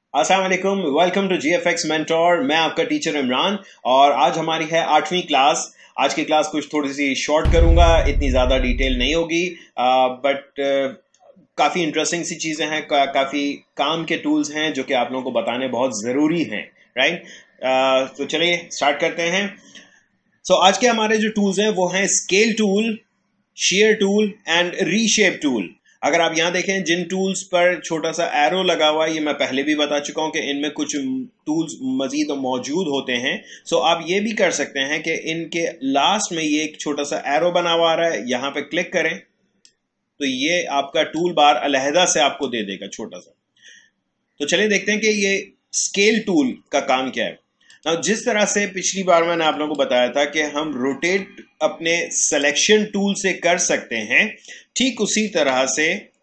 अस्सलाम वालेकुम, welcome to GFX mentor. मैं आपका टीचर इमरान और आज हमारी है 8वीं क्लास। आज की क्लास कुछ थोड़ी सी शॉर्ट करूंगा, इतनी ज़्यादा डिटेल नहीं होगी, बट काफ़ी इंटरेस्टिंग सी चीज़ें हैं, काफ़ी काम के टूल्स हैं जो कि आप लोगों को बताने बहुत ज़रूरी हैं। राइट। तो चलिए स्टार्ट करते हैं। आज के हमारे जो टूल्स हैं वो हैं scale tool, shear tool and reshape tool. अगर आप यहाँ देखें जिन टूल्स पर छोटा सा एरो लगा हुआ है, ये मैं पहले भी बता चुका हूँ कि इनमें कुछ टूल्स मजीद मौजूद होते हैं। आप ये भी कर सकते हैं कि इनके लास्ट में ये एक छोटा सा एरो बना हुआ आ रहा है, यहाँ पे क्लिक करें तो ये आपका टूल बार अलहदा से आपको दे देगा छोटा सा। तो चलिए देखते हैं कि ये स्केल टूल का काम क्या है। जिस तरह से पिछली बार मैंने आप लोगों को बताया था कि हम रोटेट अपने सिलेक्शन टूल से कर सकते हैं, ठीक उसी तरह से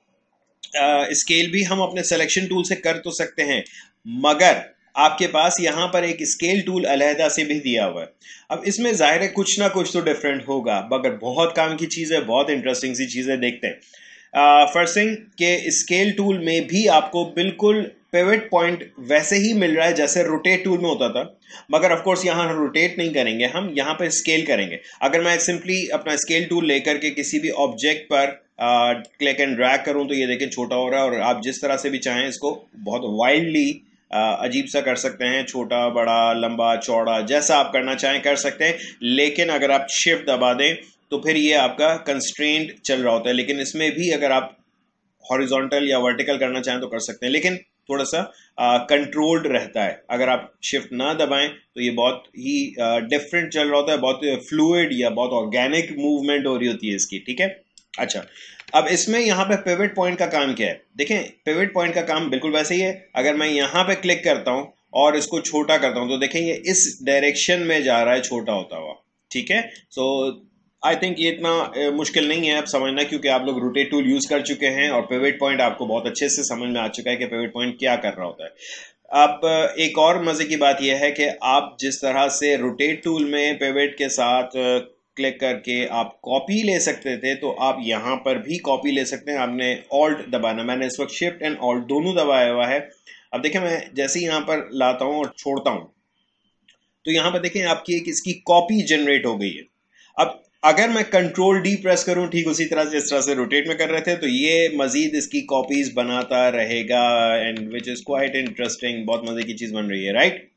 स्केल भी हम अपने सिलेक्शन टूल से कर तो सकते हैं, मगर आपके पास यहाँ पर एक स्केल टूल अलहदा से भी दिया हुआ है। अब इसमें जाहिर है कुछ ना कुछ तो डिफरेंट होगा, मगर बहुत काम की चीज़ है, बहुत इंटरेस्टिंग सी चीज़ें देखते हैं। फर्स्ट थिंग के स्केल टूल में भी आपको बिल्कुल पिवट पॉइंट वैसे ही मिल रहा है जैसे रोटेट टूल में होता था, मगर ऑफ कोर्स यहाँ रोटेट नहीं करेंगे, हम यहाँ पर स्केल करेंगे। अगर मैं सिंपली अपना स्केल टूल लेकर के किसी भी ऑब्जेक्ट पर क्लिक एंड ड्रैग करूँ तो ये देखें छोटा हो रहा है, और आप जिस तरह से भी चाहें इसको बहुत वाइल्डली अजीब सा कर सकते हैं, छोटा बड़ा लंबा चौड़ा जैसा आप करना चाहें कर सकते हैं। लेकिन अगर आप शिफ्ट दबा दें तो फिर ये आपका कंस्ट्रेंट चल रहा होता है। लेकिन इसमें भी अगर आप हॉरिजॉन्टल या वर्टिकल करना चाहें तो कर सकते हैं, लेकिन थोड़ा सा कंट्रोल्ड रहता है। अगर आप शिफ्ट ना दबाएं तो ये बहुत ही डिफरेंट चल रहा होता है, बहुत फ्लूइड या बहुत ऑर्गेनिक मूवमेंट हो रही होती है इसकी। ठीक है, अच्छा। अब इसमें यहाँ पे पिवट पॉइंट का काम क्या है? देखें, पिवट पॉइंट का काम बिल्कुल वैसे ही है। अगर मैं यहाँ पे क्लिक करता हूँ और इसको छोटा करता हूँ तो देखें ये इस डायरेक्शन में जा रहा है छोटा होता हुआ। ठीक है, आई थिंक ये इतना मुश्किल नहीं है अब समझना, क्योंकि आप लोग रोटेट टूल यूज कर चुके हैं और पिवट पॉइंट आपको बहुत अच्छे से समझ में आ चुका है कि पिवट पॉइंट क्या कर रहा होता है। अब एक और मजे की बात यह है कि आप जिस तरह से रोटेट टूल में पिवट के साथ क्लिक करके आप कॉपी ले सकते थे, तो आप यहाँ पर भी कॉपी ले सकते हैं। आपने ऑल्ट दबाना, मैंने इस वक्त शिफ्ट एंड ऑल्ट दोनों दबाया हुआ है। अब देखें मैं जैसे ही यहाँ पर लाता हूँ और छोड़ता हूँ तो यहाँ पर देखें आपकी एक इसकी कॉपी जनरेट हो गई है। अब अगर मैं कंट्रोल डी प्रेस करूं ठीक उसी तरह से जिस तरह से रोटेट में कर रहे थे, तो ये मजीद इसकी कॉपीज बनाता रहेगा, and which is quite interesting. बहुत मजे की चीज बन रही है, राइट।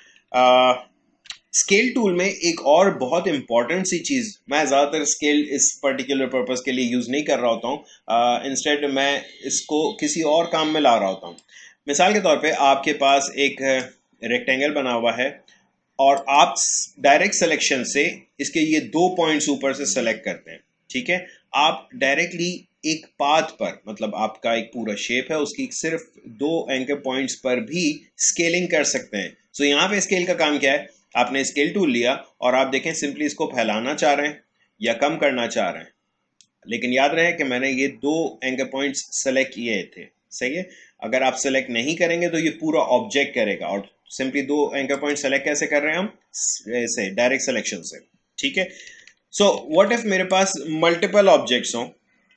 स्केल टूल में एक और बहुत इंपॉर्टेंट सी चीज, मैं ज़्यादातर स्केल इस पर्टिकुलर पर्पस के लिए यूज़ नहीं कर रहा होता हूँ, इंस्टेड मैं इसको किसी और काम में ला रहा होता हूँ। मिसाल के तौर पे आपके पास एक रेक्टेंगल बना हुआ है और आप डायरेक्ट सिलेक्शन से इसके ये 2 पॉइंट्स ऊपर से सेलेक्ट करते हैं। ठीक है, आप डायरेक्टली एक पाथ पर, मतलब आपका एक पूरा शेप है उसकी सिर्फ 2 एंकर पॉइंट्स पर भी स्केलिंग कर सकते हैं। यहाँ पे स्केल का काम क्या है? आपने स्केल टूल लिया और आप देखें सिंपली इसको फैलाना चाह रहे हैं या कम करना चाह रहे हैं, लेकिन याद रहे कि मैंने ये 2 एंकर पॉइंट्स सेलेक्ट किए थे। सही है, अगर आप सेलेक्ट नहीं करेंगे तो ये पूरा ऑब्जेक्ट करेगा। और सिंपली 2 एंकर पॉइंट सेलेक्ट कैसे कर रहे हैं हम? ऐसे डायरेक्ट सिलेक्शन से। ठीक है, व्हाट इफ मेरे पास मल्टीपल ऑब्जेक्ट्स हों?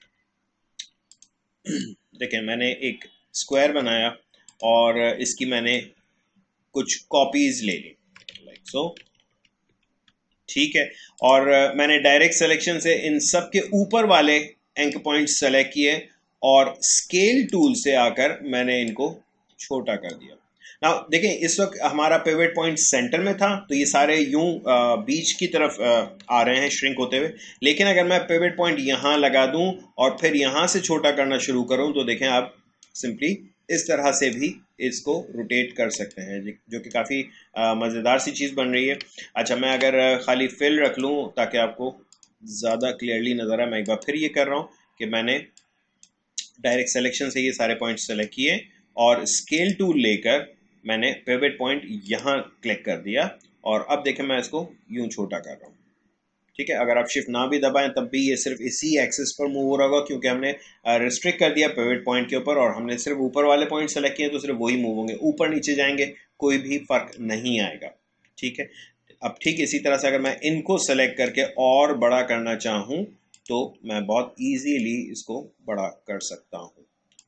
देखिए मैंने एक स्क्वायर बनाया और इसकी मैंने कुछ कॉपीज ले ली, लाइक सो। ठीक है, और मैंने डायरेक्ट सिलेक्शन से इन सब के ऊपर वाले एंकर पॉइंट सेलेक्ट किए और स्केल टूल से आकर मैंने इनको छोटा कर दिया। नाउ देखें इस वक्त हमारा पिवट पॉइंट सेंटर में था, तो ये सारे यूं बीच की तरफ आ रहे हैं श्रिंक होते हुए। लेकिन अगर मैं पिवट पॉइंट यहाँ लगा दूं और फिर यहाँ से छोटा करना शुरू करूं तो देखें आप सिंपली इस तरह से भी इसको रोटेट कर सकते हैं, जो कि काफ़ी मज़ेदार सी चीज़ बन रही है। अच्छा, मैं अगर खाली फिल रख लूँ ताकि आपको ज़्यादा क्लियरली नज़र आए, मैं एक बार फिर ये कर रहा हूँ कि मैंने डायरेक्ट सिलेक्शन से ये सारे पॉइंट सेलेक्ट किए और स्केल टूल लेकर मैंने पिवट पॉइंट यहाँ क्लिक कर दिया, और अब देखें मैं इसको यूं छोटा कर रहा हूँ। ठीक है, अगर आप शिफ्ट ना भी दबाएं तब भी ये सिर्फ इसी एक्सिस पर मूव हो रहा होगा, क्योंकि हमने रिस्ट्रिक्ट कर दिया पिवट पॉइंट के ऊपर और हमने सिर्फ ऊपर वाले पॉइंट सेलेक्ट किए तो सिर्फ वही मूव होंगे, ऊपर नीचे जाएंगे कोई भी फर्क नहीं आएगा। ठीक है, अब ठीक इसी तरह से अगर मैं इनको सेलेक्ट करके और बड़ा करना चाहूँ तो मैं बहुत ईजीली इसको बड़ा कर सकता हूँ।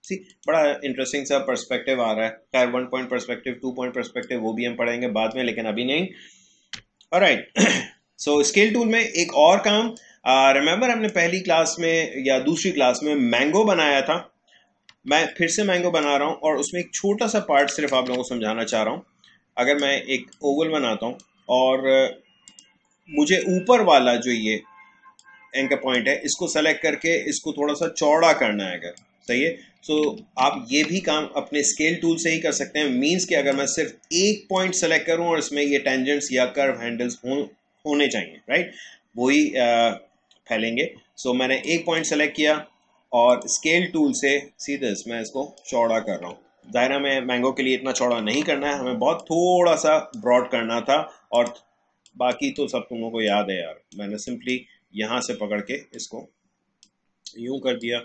सी बड़ा इंटरेस्टिंग सा पर्सपेक्टिव आ रहा है। खैर 1 पॉइंट पर्सपेक्टिव, 2 पॉइंट पर्सपेक्टिव वो भी हम पढ़ेंगे बाद में, लेकिन अभी नहीं। ऑलराइट, सो स्केल टूल में एक और काम, रिमेंबर हमने पहली क्लास में या दूसरी क्लास में मैंगो बनाया था। मैं फिर से मैंगो बना रहा हूँ और उसमें एक छोटा सा पार्ट सिर्फ आप लोगों को समझाना चाह रहा हूँ। अगर मैं एक ओवल बनाता हूँ और मुझे ऊपर वाला जो ये एंकर पॉइंट है इसको सेलेक्ट करके इसको थोड़ा सा चौड़ा करना है, अगर सही है सो आप ये भी काम अपने स्केल टूल से ही कर सकते हैं। मींस कि अगर मैं सिर्फ एक पॉइंट सेलेक्ट करूं और इसमें ये टेंजेंट्स या कर्व हैंडल्स होने चाहिए, राइट, वही फैलेंगे। सो मैंने एक पॉइंट सेलेक्ट किया और स्केल टूल से सीधे मैं इसको चौड़ा कर रहा हूँ। दायरा में मैंगो के लिए इतना चौड़ा नहीं करना है, हमें बहुत थोड़ा सा ब्रॉड करना था। और बाकी तो सब तुम लोगों को याद है यार, मैंने सिंपली यहाँ से पकड़ के इसको यूं कर दिया।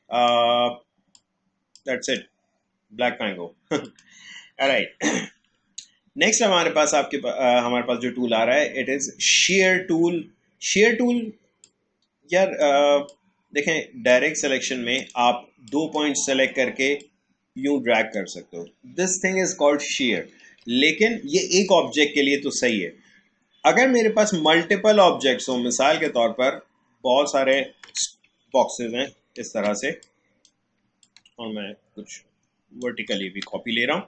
That's it, black mango. Right, next हमारे पास हमारे पास जो टूल आ रहा है it is shear tool. Shear tool यार देखें, डायरेक्ट सिलेक्शन में आप 2 पॉइंट सेलेक्ट करके यूं ड्रैग कर सकते हो। This thing is called shear, लेकिन ये एक ऑब्जेक्ट के लिए तो सही है। अगर मेरे पास मल्टीपल ऑब्जेक्ट्स हो, मिसाल के तौर पर बहुत सारे बॉक्सेस हैं इस तरह से, और मैं कुछ वर्टिकली भी कॉपी ले रहा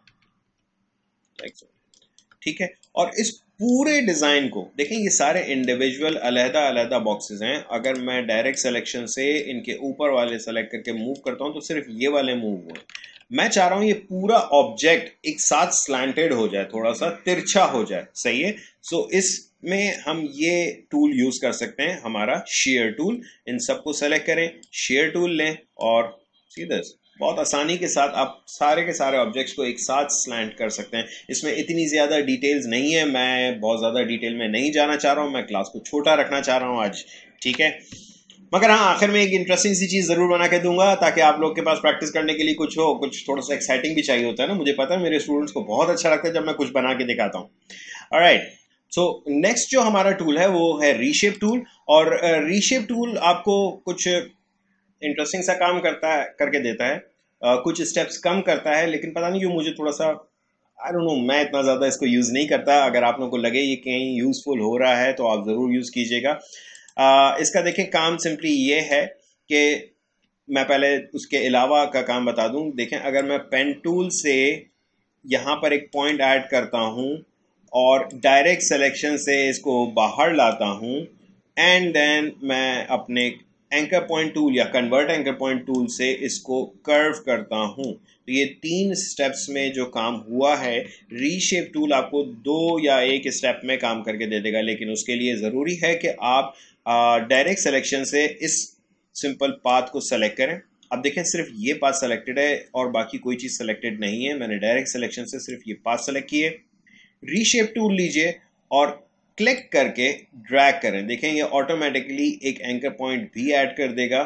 हूं, ठीक है, और इस पूरे डिजाइन को देखें, ये सारे इंडिविजुअल अलहदा अलहदा बॉक्सेस हैं। अगर मैं डायरेक्ट सिलेक्शन से इनके ऊपर वाले सेलेक्ट करके मूव करता हूं तो सिर्फ ये वाले मूव हुए। मैं चाह रहा हूं ये पूरा ऑब्जेक्ट एक साथ स्लैंटेड हो जाए, थोड़ा सा तिरछा हो जाए, सही है। सो इसमें हम ये टूल यूज कर सकते हैं, हमारा शेयर टूल। इन सबको सेलेक्ट करें, शेयर टूल लें और सीधे बहुत आसानी के साथ आप सारे के सारे ऑब्जेक्ट्स को एक साथ स्लैंट कर सकते हैं। इसमें इतनी ज़्यादा डिटेल्स नहीं है, मैं बहुत ज़्यादा डिटेल में नहीं जाना चाह रहा हूँ, मैं क्लास को छोटा रखना चाह रहा हूँ आज, ठीक है। मगर हाँ, आखिर में एक इंटरेस्टिंग सी चीज़ ज़रूर बना के दूंगा ताकि आप लोग के पास प्रैक्टिस करने के लिए कुछ हो, कुछ थोड़ा सा एक्साइटिंग भी चाहिए होता है ना। मुझे पता है मेरे स्टूडेंट्स को बहुत अच्छा लगता है जब मैं कुछ बना के दिखाता हूँ। ऑलराइट, सो नेक्स्ट जो हमारा टूल है वो है रीशेप टूल। और रीशेप टूल आपको कुछ इंटरेस्टिंग सा काम करके देता है। कुछ स्टेप्स कम करता है, लेकिन पता नहीं क्यों मुझे थोड़ा सा आई डोंट नो, मैं इतना ज़्यादा इसको यूज़ नहीं करता। अगर आप लोगों को लगे ये कहीं यूज़फुल हो रहा है तो आप ज़रूर यूज़ कीजिएगा। इसका देखें काम सिंपली ये है कि मैं पहले उसके अलावा का काम बता दूं। देखें, अगर मैं पेन टूल से यहाँ पर एक पॉइंट ऐड करता हूँ और डायरेक्ट सिलेक्शन से इसको बाहर लाता हूँ एंड देन मैं अपने एंकर पॉइंट टूल या कन्वर्ट एंकर पॉइंट टूल से इसको कर्व करता हूँ, तो ये 3 स्टेप्स में जो काम हुआ है, रीशेप टूल आपको 2 या 1 स्टेप में काम करके दे देगा। लेकिन उसके लिए ज़रूरी है कि आप डायरेक्ट सिलेक्शन से इस सिंपल पाथ को सेलेक्ट करें। अब देखें, सिर्फ ये पाथ सेलेक्टेड है और बाकी कोई चीज़ सेलेक्टेड नहीं है। मैंने डायरेक्ट सिलेक्शन से सिर्फ ये पाथ सेलेक्ट किए। रीशेप टूल लीजिए और क्लिक करके ड्रैग करें। देखें, ये ऑटोमेटिकली एक एंकर पॉइंट भी ऐड कर देगा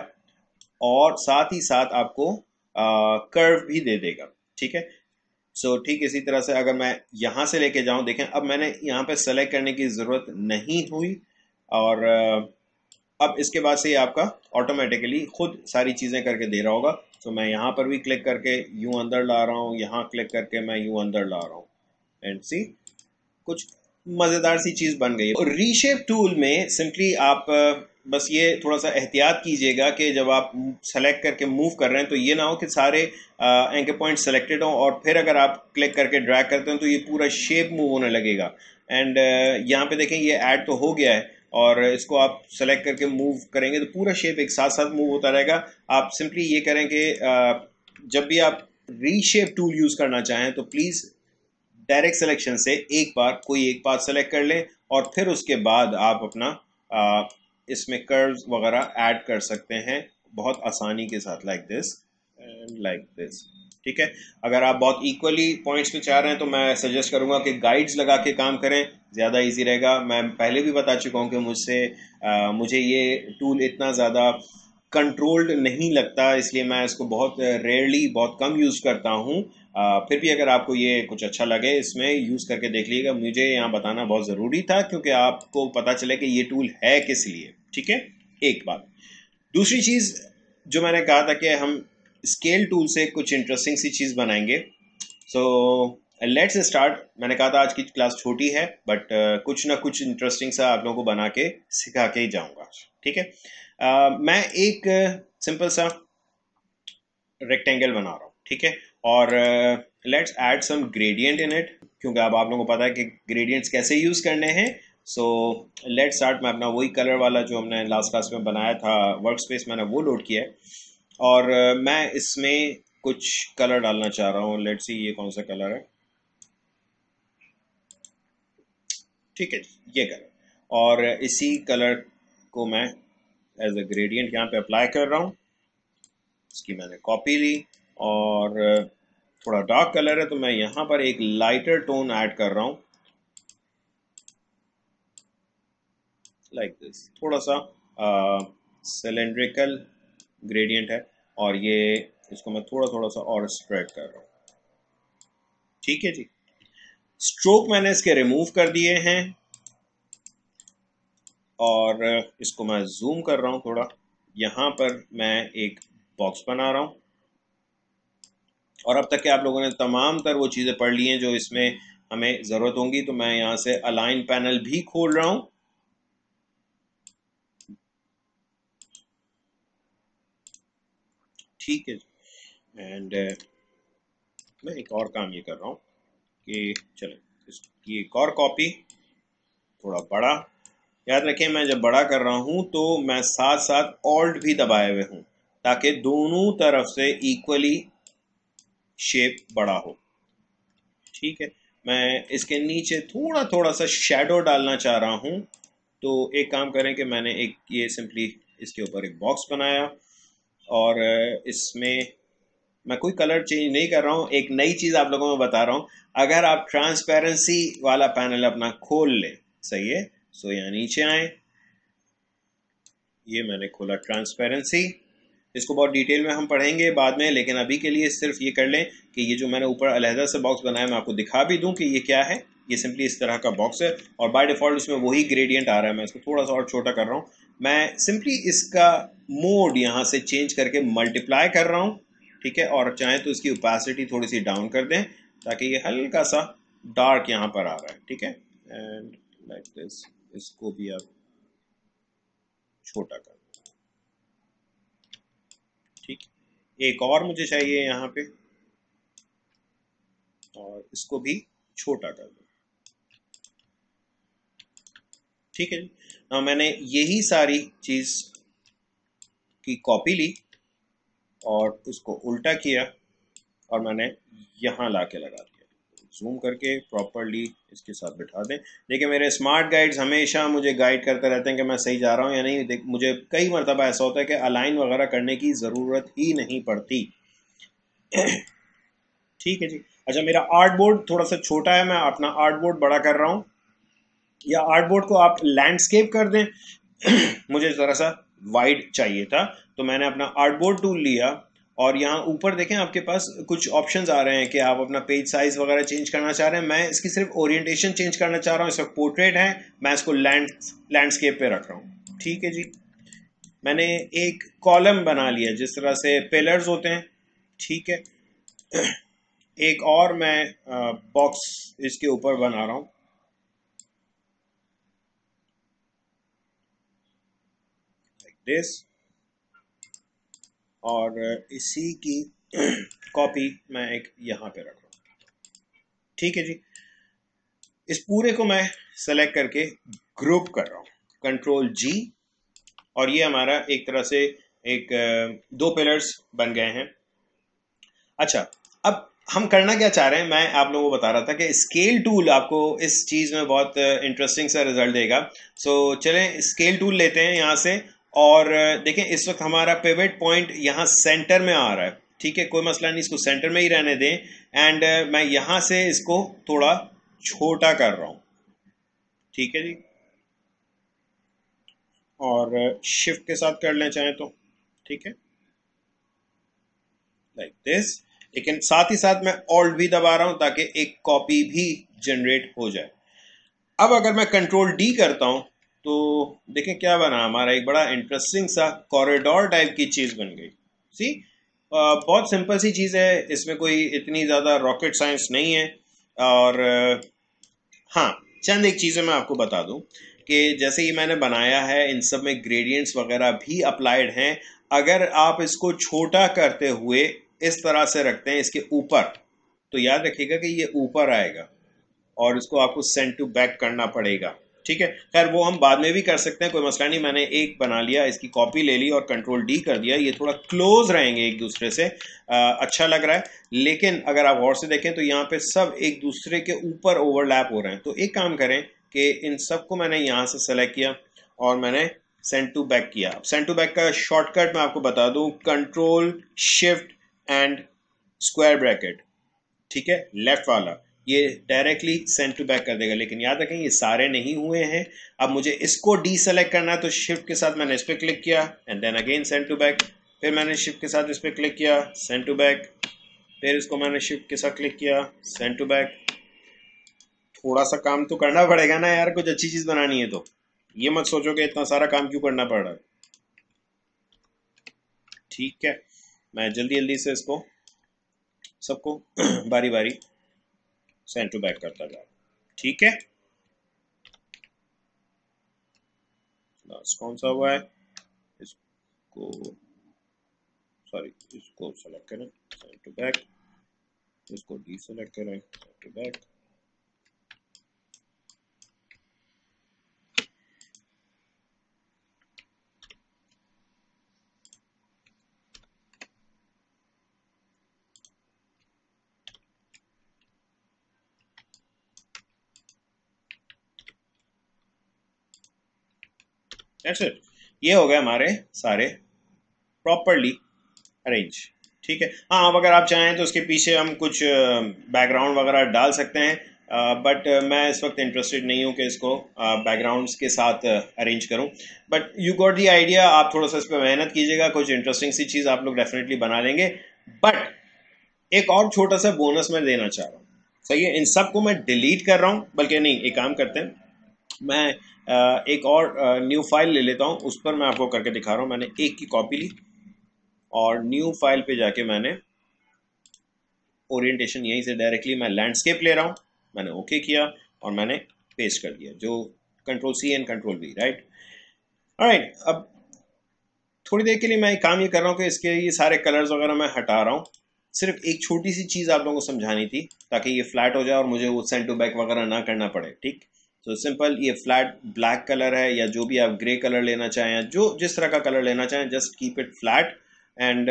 और साथ ही साथ आपको कर्व भी दे देगा, ठीक है। सो ठीक इसी तरह से अगर मैं यहाँ से लेके जाऊँ, देखें अब मैंने यहाँ पे सेलेक्ट करने की ज़रूरत नहीं हुई और अब इसके बाद से ये आपका ऑटोमेटिकली खुद सारी चीज़ें करके दे रहा होगा। तो मैं यहाँ पर भी क्लिक करके यूँ अंदर ला रहा हूँ, यहाँ क्लिक करके मैं यूँ अंदर ला रहा हूँ एंड सी कुछ मज़ेदार सी चीज़ बन गई है। और रीशेप टूल में सिंपली आप बस ये थोड़ा सा एहतियात कीजिएगा कि जब आप सेलेक्ट करके मूव कर रहे हैं तो ये ना हो कि सारे एंकर पॉइंट सेलेक्टेड हों और फिर अगर आप क्लिक करके ड्रैग करते हैं तो ये पूरा शेप मूव होने लगेगा। एंड यहाँ पे देखें ये ऐड तो हो गया है और इसको आप सेलेक्ट करके मूव करेंगे तो पूरा शेप एक साथ साथ मूव होता रहेगा। आप सिंपली ये करें कि जब भी आप रीशेप टूल यूज़ करना चाहें तो प्लीज़ डायरेक्ट सिलेक्शन से एक बार कोई एक पाथ सेलेक्ट कर लें और फिर उसके बाद आप अपना इसमें कर्व्स वगैरह ऐड कर सकते हैं बहुत आसानी के साथ, like this and like this, ठीक है। अगर आप बहुत इक्वली पॉइंट्स पे चाह रहे हैं तो मैं सजेस्ट करूंगा कि गाइड्स लगा के काम करें, ज़्यादा इजी रहेगा। मैं पहले भी बता चुका हूं कि मुझे ये टूल इतना ज़्यादा कंट्रोल्ड नहीं लगता, इसलिए मैं इसको बहुत रेयरली बहुत कम यूज़ करता हूं। फिर भी अगर आपको ये कुछ अच्छा लगे इसमें यूज़ करके देख लीजिएगा। मुझे यहाँ बताना बहुत ज़रूरी था क्योंकि आपको पता चले कि ये टूल है किस लिए, ठीक है। एक बात, दूसरी चीज़ जो मैंने कहा था कि हम स्केल टूल से कुछ इंटरेस्टिंग सी चीज़ बनाएंगे। So let's start. मैंने कहा था आज की क्लास छोटी है, बट कुछ ना कुछ इंटरेस्टिंग सा आप लोगों को बना के सिखा के ही जाऊंगा। ठीक है, मैं एक सिंपल सा रेक्टेंगल बना रहा हूँ। ठीक है, और let's add some gradient in it, क्योंकि अब आप लोगों को पता है कि ग्रेडियंट्स कैसे यूज़ करने हैं। So let's start. मैं अपना वही कलर वाला जो हमने लास्ट क्लास में बनाया था वर्क स्पेस, मैंने वो लोड किया है, और मैं इसमें कुछ कलर डालना चाह रहा हूँ। लेट्स सी ये कौन सा कलर है। ठीक है, ये कलर, और इसी कलर को मैं एज अ ग्रेडियंट यहाँ पे अप्लाई कर रहा हूँ। इसकी मैंने कॉपी ली, और थोड़ा डार्क कलर है तो मैं यहाँ पर एक लाइटर टोन ऐड कर रहा हूँ, लाइक दिस। थोड़ा सा सिलेंड्रिकल ग्रेडियंट है, और ये इसको मैं थोड़ा थोड़ा सा और स्प्रेड कर रहा हूँ। ठीक है जी, स्ट्रोक मैंने इसके रिमूव कर दिए हैं, और इसको मैं जूम कर रहा हूँ थोड़ा। यहाँ पर मैं एक बॉक्स बना रहा हूँ, और अब तक के आप लोगों ने तमाम तर वो चीज़ें पढ़ ली हैं जो इसमें हमें ज़रूरत होंगी। तो मैं यहाँ से अलाइन पैनल भी खोल रहा हूँ। ठीक है, एंड मैं एक और काम ये कर रहा हूँ कि चले इसकी एक और कॉपी, थोड़ा बड़ा। याद रखें, मैं जब बड़ा कर रहा हूँ तो मैं साथ साथ ऑल्ट भी दबाए हुए हूँ, ताकि दोनों तरफ से इक्वली शेप बड़ा हो। ठीक है, मैं इसके नीचे थोड़ा थोड़ा सा शेडो डालना चाह रहा हूँ। तो एक काम करें कि मैंने एक ये सिंपली इसके ऊपर एक बॉक्स बनाया, और इसमें मैं कोई कलर चेंज नहीं कर रहा हूँ। एक नई चीज़ आप लोगों को बता रहा हूँ। अगर आप ट्रांसपेरेंसी वाला पैनल अपना खोल लें, सही है, सो यहाँ नीचे आए, ये मैंने खोला ट्रांसपेरेंसी। इसको बहुत डिटेल में हम पढ़ेंगे बाद में, लेकिन अभी के लिए सिर्फ ये कर लें कि ये जो मैंने ऊपर अलहदा से बॉक्स बनाया, मैं आपको दिखा भी दूं कि ये क्या है। ये सिंपली इस तरह का बॉक्स है, और बाय डिफ़ॉल्ट इसमें वही ग्रेडियंट आ रहा है। मैं इसको थोड़ा सा और छोटा कर रहा हूँ। मैं सिंपली इसका मोड यहाँ से चेंज करके मल्टीप्लाई कर रहा हूँ। ठीक है, और चाहे तो इसकी ओपेसिटी थोड़ी सी डाउन कर दें, ताकि ये हल्का सा डार्क यहाँ पर आ रहा है। ठीक है, एंड लाइक दिस, इसको भी आप छोटा कर। ठीक, एक और मुझे चाहिए यहाँ पे, और इसको भी छोटा कर दो। ठीक है, ना मैंने यही सारी चीज की कॉपी ली और उसको उल्टा किया, और मैंने यहाँ ला के लगा दिया। जूम करके प्रॉपरली इसके साथ बिठा दें। देखिए, मेरे स्मार्ट गाइड्स हमेशा मुझे गाइड करते रहते हैं कि मैं सही जा रहा हूँ या नहीं। मुझे कई मरतबा ऐसा होता है कि अलाइन वगैरह करने की ज़रूरत ही नहीं पड़ती। ठीक है जी। अच्छा, मेरा आर्ट बोर्ड थोड़ा सा छोटा है, मैं अपना आर्ट बोर्ड बड़ा कर रहा हूँ, या आर्ट बोर्ड को आप लैंडस्केप कर दें। मुझे ज़रा सा वाइड चाहिए था, तो मैंने अपना आर्ट बोर्ड टूल लिया, और यहाँ ऊपर देखें आपके पास कुछ ऑप्शंस आ रहे हैं कि आप अपना पेज साइज वगैरह चेंज करना चाह रहे हैं। मैं इसकी सिर्फ ओरिएंटेशन चेंज करना चाह रहा हूँ। इसका पोर्ट्रेट है, मैं इसको लैंडस्केप पे रख रहा हूँ। ठीक है जी, मैंने एक कॉलम बना लिया जिस तरह से पिलर्स होते हैं। ठीक है, एक और मैं बॉक्स इसके ऊपर बना रहा हूँ, लाइक दिस, और इसी की कॉपी मैं एक यहाँ पे रख रहा हूँ। ठीक है जी, इस पूरे को मैं सेलेक्ट करके ग्रुप कर रहा हूँ, कंट्रोल जी, और ये हमारा एक तरह से एक दो पिलर्स बन गए हैं। अच्छा, अब हम करना क्या चाह रहे हैं, मैं आप लोगों को बता रहा था कि स्केल टूल आपको इस चीज़ में बहुत इंटरेस्टिंग सा रिजल्ट देगा। सो चलें स्केल टूल लेते हैं यहाँ से, और देखें इस वक्त हमारा पिवट पॉइंट यहाँ सेंटर में आ रहा है। ठीक है, कोई मसला नहीं, इसको सेंटर में ही रहने दें, एंड मैं यहाँ से इसको थोड़ा छोटा कर रहा हूँ। ठीक है जी, और शिफ्ट के साथ कर लें चाहें तो। ठीक है, लाइक दिस। लेकिन साथ ही साथ मैं ऑल्ट भी दबा रहा हूं ताकि एक कॉपी भी जनरेट हो जाए। अब अगर मैं कंट्रोल डी करता हूं तो देखें क्या बना, हमारा एक बड़ा इंटरेस्टिंग सा कॉरिडोर टाइप की चीज बन गई। सी, बहुत सिंपल सी चीज़ है, इसमें कोई इतनी ज़्यादा रॉकेट साइंस नहीं है। और हाँ, चंद एक चीज़ें मैं आपको बता दूं कि जैसे ये मैंने बनाया है, इन सब में ग्रेडियंट्स वगैरह भी अप्लाइड हैं। अगर आप इसको छोटा करते हुए इस तरह से रखते हैं इसके ऊपर, तो याद रखिएगा कि ये ऊपर आएगा और इसको आपको सेंड टू बैक करना पड़ेगा। ठीक है, खैर वो हम बाद में भी कर सकते हैं, कोई मसला नहीं। मैंने एक बना लिया, इसकी कॉपी ले ली और कंट्रोल डी कर दिया। ये थोड़ा क्लोज रहेंगे एक दूसरे से, अच्छा लग रहा है। लेकिन अगर आप और से देखें तो यहाँ पे सब एक दूसरे के ऊपर ओवरलैप हो रहे हैं। तो एक काम करें कि इन सबको मैंने यहाँ से सेलेक्ट किया और मैंने सेंड टू बैक किया। अब सेंड टू बैक का शॉर्टकट मैं आपको बता दूं, control shift and square bracket. ठीक है, लेफ्ट वाला ये डायरेक्टली सेंड टू बैक कर देगा। लेकिन याद रखें ये सारे नहीं हुए हैं। अब मुझे इसको डी सेलेक्ट करना है, तो शिफ्ट के साथ मैंने इस पर क्लिक किया and then again send to back. फिर मैंने शिफ्ट के साथ इस पर क्लिक किया, सेंड टू बैक। फिर इसको मैंने शिफ्ट के साथ क्लिक किया, सेंड टू बैक। थोड़ा सा काम तो करना पड़ेगा ना यार, कुछ अच्छी चीज बनानी है तो। ये मत सोचो कि इतना सारा काम क्यों करना पड़ रहा है। ठीक है, मैं जल्दी जल्दी से इसको सबको बारी बारी सेंड टू बैक करता जा। ठीक है, लास्ट कौन सा हुआ है, इसको सॉरी इसको सेलेक्ट करें, सेंड टू बैक। इसको डी सेलेक्ट करें, send to back. That's it. ये हो गए हमारे सारे प्रॉपरली अरेंज। ठीक है, हाँ अब अगर आप चाहें तो उसके पीछे हम कुछ बैकग्राउंड वगैरह डाल सकते हैं, बट मैं इस वक्त इंटरेस्टेड नहीं हूँ कि इसको बैकग्राउंड्स के साथ अरेंज करूँ। But you got the idea. आप थोड़ा सा इस पर मेहनत कीजिएगा, कुछ इंटरेस्टिंग सी चीज़ आप लोग डेफिनेटली बना लेंगे। बट एक और छोटा सा बोनस मैं देना चाह रहा हूँ। सही है, इन सब को मैं डिलीट कर रहा हूँ, बल्कि नहीं, एक काम करते हैं, मैं एक और न्यू फाइल ले लेता हूँ, उस पर मैं आपको करके दिखा रहा हूँ। मैंने एक की कॉपी ली और न्यू फाइल पे जाके मैंने ओरिएंटेशन यहीं से डायरेक्टली मैं लैंडस्केप ले रहा हूँ, मैंने ओके किया और मैंने पेस्ट कर दिया, जो control C and control V, right. Alright, अब थोड़ी देर के लिए मैं एक काम ये कर रहा हूँ कि इसके ये सारे कलर्स वगैरह मैं हटा रहा हूँ। सिर्फ एक छोटी सी चीज़ आप लोगों को समझानी थी ताकि ये फ्लैट हो जाए और मुझे वो सेंड टू बैक वगैरह ना करना पड़े। ठीक, तो सिंपल ये फ्लैट ब्लैक कलर है, या जो भी आप ग्रे कलर लेना चाहें, जो जिस तरह का कलर लेना चाहें, just keep it flat and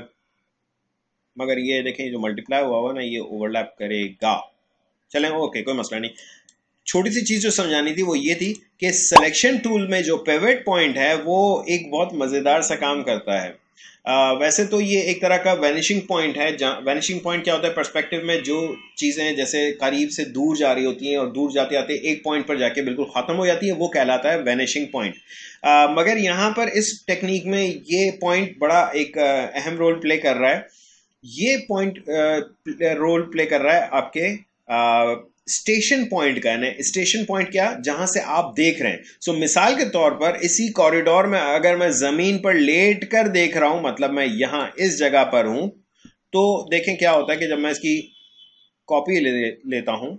मगर ये देखें जो मल्टीप्लाई हुआ ना, ये ओवरलैप करेगा। चलें, ओके, कोई मसला नहीं। छोटी सी चीज़ जो समझानी थी वो ये थी कि सिलेक्शन टूल में जो पिवट पॉइंट है वो एक बहुत मज़ेदार सा काम करता है। वैसे तो ये एक तरह का वैनिशिंग पॉइंट है। वैनिशिंग पॉइंट क्या होता है, पर्सपेक्टिव में जो चीज़ें जैसे करीब से दूर जा रही होती हैं और दूर जाते जाते एक पॉइंट पर जाके बिल्कुल ख़त्म हो जाती है, वो कहलाता है वैनिशिंग पॉइंट। मगर यहाँ पर इस टेक्निक में ये पॉइंट बड़ा एक अहम रोल प्ले कर रहा है। ये पॉइंट रोल प्ले कर रहा है आपके स्टेशन पॉइंट का है। स्टेशन पॉइंट क्या, जहां से आप देख रहे हैं। सो मिसाल के तौर पर इसी कॉरिडोर में अगर मैं जमीन पर लेट कर देख रहा हूं, मतलब मैं यहां इस जगह पर हूं, तो देखें क्या होता है कि जब मैं इसकी कॉपी लेता हूं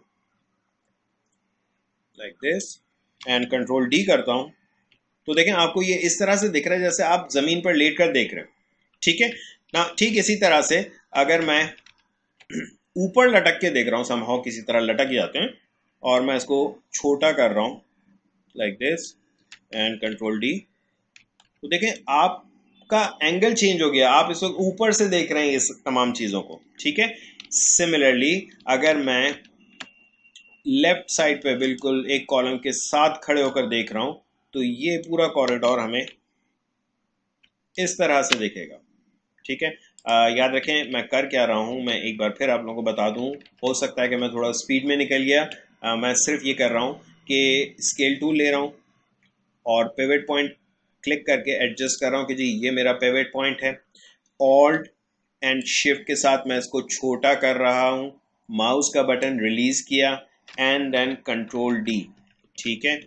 like this and control D करता हूं, तो देखें आपको ये इस तरह से दिख रहा है जैसे आप जमीन पर लेट कर देख रहे हैं। ठीक है ना, ठीक इसी तरह से अगर मैं ऊपर लटक के देख रहा हूँ, समहाउ किसी तरह लटक जाते हैं, और मैं इसको छोटा कर रहा हूँ like this and control D, तो देखें आपका एंगल चेंज हो गया, आप इसको ऊपर से देख रहे हैं इस तमाम चीज़ों को। ठीक है, सिमिलरली अगर मैं लेफ्ट साइड पे बिल्कुल एक कॉलम के साथ खड़े होकर देख रहा हूँ, तो ये पूरा कॉरिडोर हमें इस तरह से दिखेगा। ठीक है, याद रखें मैं कर क्या रहा हूं, मैं एक बार फिर आप लोगों को बता दूं। हो सकता है कि मैं थोड़ा स्पीड में निकल गया। मैं सिर्फ ये कर रहा हूं कि स्केल टूल ले रहा हूं और पिवट पॉइंट क्लिक करके एडजस्ट कर रहा हूं कि जी ये मेरा पिवट पॉइंट है। ऑल्ट एंड शिफ्ट के साथ मैं इसको छोटा कर रहा हूं, माउस का बटन रिलीज किया एंड देन कंट्रोल डी। ठीक है,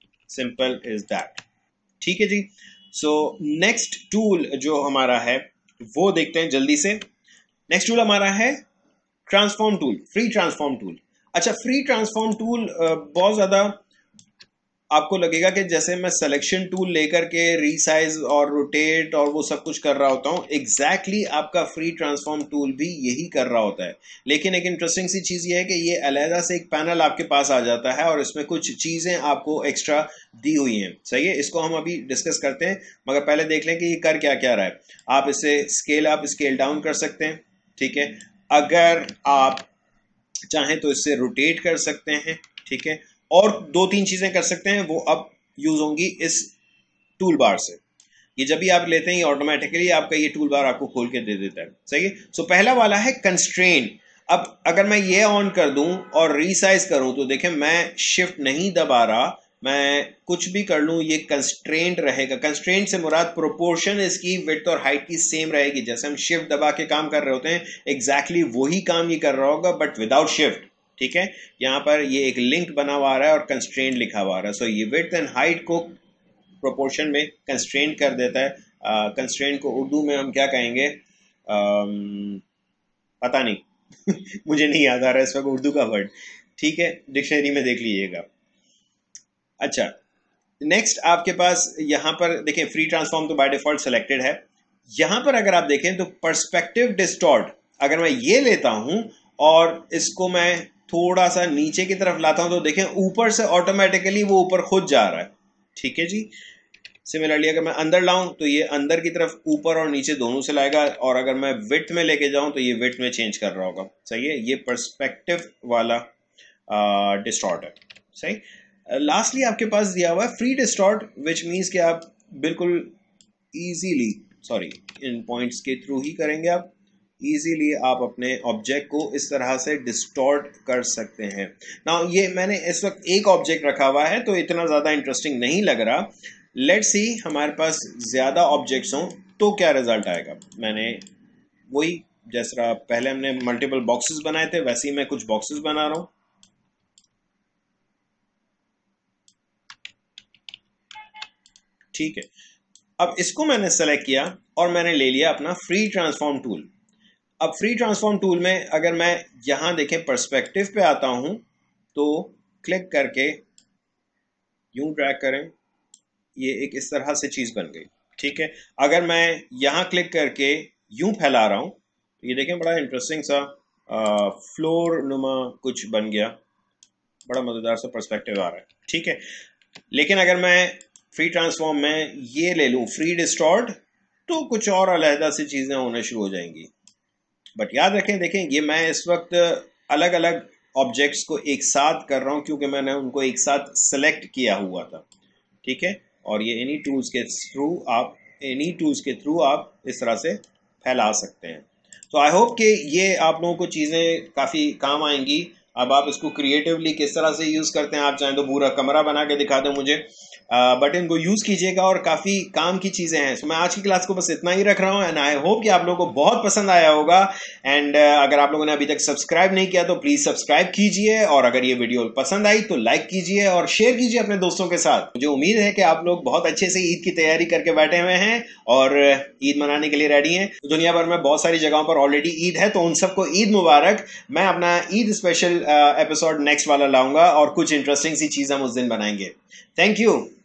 सिंपल इज दैट। ठीक है जी। सो नेक्स्ट टूल जो हमारा है वो देखते हैं जल्दी से। नेक्स्ट टूल हमारा है transform tool, free transform tool. अच्छा, फ्री ट्रांसफॉर्म टूल बहुत ज़्यादा आपको लगेगा कि जैसे मैं सिलेक्शन टूल लेकर के रीसाइज और रोटेट और वो सब कुछ कर रहा होता हूँ। एग्जैक्टली आपका फ्री ट्रांसफॉर्म टूल भी यही कर रहा होता है, लेकिन एक इंटरेस्टिंग सी चीज़ ये है कि ये अलहदा से एक पैनल आपके पास आ जाता है और इसमें कुछ चीज़ें आपको एक्स्ट्रा दी हुई हैं। सही है, इसको हम अभी डिस्कस करते हैं, मगर पहले देख लें कि ये कर क्या क्या रहा है। आप इसे स्केल अप स्केल डाउन कर सकते हैं, ठीक है। अगर आप चाहें तो इससे रोटेट कर सकते हैं, ठीक है। और दो तीन चीजें कर सकते हैं, वो अब यूज होंगी इस टूल बार से। ये जब भी आप लेते हैं, ये ऑटोमेटिकली आपका ये टूल बार आपको खोल के दे देता है। सही है। सो पहला वाला है कंस्ट्रेन। अब अगर मैं ये ऑन कर दूं और रीसाइज करूं तो देखें मैं शिफ्ट नहीं दबा रहा, मैं कुछ भी कर लूं ये कंस्ट्रेंट रहेगा। कंस्ट्रेंट से मुराद प्रोपोर्शन इसकी विड्थ और हाइट की सेम रहेगी। जैसे हम शिफ्ट दबा के काम कर रहे होते हैं, एग्जैक्टली वही काम ये कर रहा होगा बट विदाउट शिफ्ट, ठीक है। यहाँ पर ये एक लिंक बना हुआ आ रहा है और कंस्ट्रेंट लिखा हुआ आ रहा है। सो ये विड्थ एंड हाइट को प्रोपोर्शन में कंस्ट्रेंट कर देता है। कंस्ट्रेंट को उर्दू में हम क्या कहेंगे, पता नहीं मुझे नहीं याद आ रहा है इस वक्त उर्दू का वर्ड, ठीक है, डिक्शनरी में देख लीजिएगा। अच्छा, नेक्स्ट आपके पास यहाँ पर देखें फ्री ट्रांसफॉर्म तो बाय डिफॉल्ट सेलेक्टेड है। यहाँ पर अगर आप देखें तो पर्सपेक्टिव डिस्टॉर्ट, अगर मैं ये लेता हूँ और इसको मैं थोड़ा सा नीचे की तरफ लाता हूं तो देखें ऊपर से ऑटोमेटिकली वो ऊपर खुद जा रहा है, ठीक है जी। सिमिलरली अगर मैं अंदर लाऊं तो ये अंदर की तरफ ऊपर और नीचे दोनों से लाएगा, और अगर मैं विड्थ में लेके जाऊं तो ये विड्थ में चेंज कर रहा होगा। सही है, ये पर्सपेक्टिव वाला डिस्टॉर्ट है। सही। लास्टली आपके पास दिया हुआ है फ्री डिस्टॉर्ट, विच मीन्स कि आप बिल्कुल इजीली, सॉरी, इन पॉइंट्स के थ्रू ही करेंगे, आप इजीली आप अपने ऑब्जेक्ट को इस तरह से डिस्टॉर्ट कर सकते हैं। नाउ ये मैंने इस वक्त एक ऑब्जेक्ट रखा हुआ है तो इतना ज़्यादा इंटरेस्टिंग नहीं लग रहा। लेट्स सी हमारे पास ज़्यादा ऑब्जेक्ट्स हों तो क्या रिजल्ट आएगा। मैंने वही जैसा पहले हमने मल्टीपल बॉक्सेस बनाए थे वैसे ही मैं कुछ बॉक्सेस बना रहा हूँ, ठीक है। अब इसको मैंने सेलेक्ट किया और मैंने ले लिया अपना फ्री ट्रांसफॉर्म टूल। अब फ्री ट्रांसफॉर्म टूल में अगर मैं यहां देखें पर्सपेक्टिव पे आता हूं तो क्लिक करके यूं ड्रैग करें, ये एक इस तरह से चीज बन गई, ठीक है। अगर मैं यहां क्लिक करके यूं फैला रहा हूं तो ये देखें बड़ा इंटरेस्टिंग सा फ्लोर नुमा कुछ बन गया, बड़ा मजेदार सा पर्सपेक्टिव आ रहा है, ठीक है। लेकिन अगर मैं फ्री ट्रांसफॉर्म में ये ले लूं फ्री डिस्टॉर्ट तो कुछ और अलहदा सी चीजें होना शुरू हो जाएंगी। बट याद रखें, देखें ये मैं इस वक्त अलग अलग ऑब्जेक्ट्स को एक साथ कर रहा हूं क्योंकि मैंने उनको एक साथ सेलेक्ट किया हुआ था, ठीक है। और ये इन्हीं टूल्स के थ्रू आप इस तरह से फैला सकते हैं। तो आई होप कि ये आप लोगों को चीज़ें काफ़ी काम आएंगी। अब आप इसको क्रिएटिवली किस तरह से यूज़ करते हैं, आप चाहें तो पूरा कमरा बना के दिखा दें मुझे, बट इनको यूज़ कीजिएगा और काफ़ी काम की चीज़ें हैं। तो मैं आज की क्लास को बस इतना ही रख रहा हूँ एंड आई होप कि आप लोगों को बहुत पसंद आया होगा। एंड अगर आप लोगों ने अभी तक सब्सक्राइब नहीं किया तो प्लीज़ सब्सक्राइब कीजिए, और अगर ये वीडियो पसंद आई तो लाइक कीजिए और शेयर कीजिए अपने दोस्तों के साथ। मुझे उम्मीद है कि आप लोग बहुत अच्छे से ईद की तैयारी करके बैठे हुए हैं और ईद मनाने के लिए रेडी हैं। दुनिया भर में बहुत सारी जगहों पर ऑलरेडी ईद है, तो उन सबको ईद मुबारक। मैं अपना ईद स्पेशल एपिसोड नेक्स्ट वाला लाऊंगा और कुछ इंटरेस्टिंग सी चीज़ हम उस दिन बनाएंगे। Thank you.